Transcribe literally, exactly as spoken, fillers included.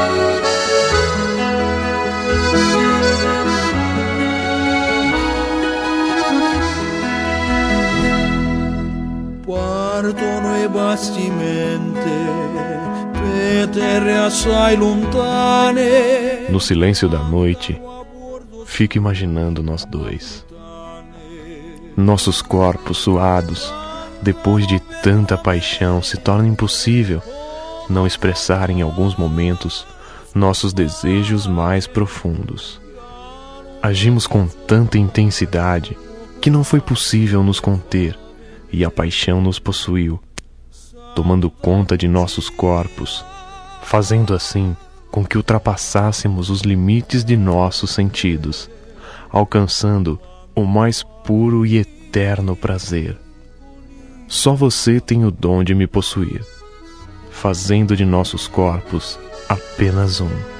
Partono i bastimenti per terre assai lontane. No silêncio da noite, fico imaginando nós dois. Nossos corpos suados, depois de tanta paixão, se torna impossível não expressar em alguns momentos nossos desejos mais profundos. Agimos com tanta intensidade que não foi possível nos conter e a paixão nos possuiu, tomando conta de nossos corpos, fazendo assim com que ultrapassássemos os limites de nossos sentidos, alcançando o mais puro e eterno prazer. Só você tem o dom de me possuir, fazendo de nossos corpos apenas um.